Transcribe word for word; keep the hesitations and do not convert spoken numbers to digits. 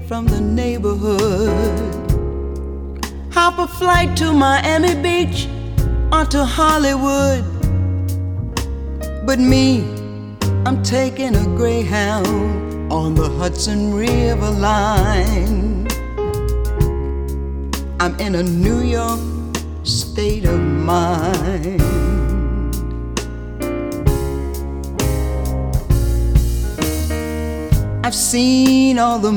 from the neighborhood. Hop a flight to Miami Beach or to Hollywood. But me, I'm taking a Greyhound on the Hudson River line. I'm in a New York state of mind. I've seen all the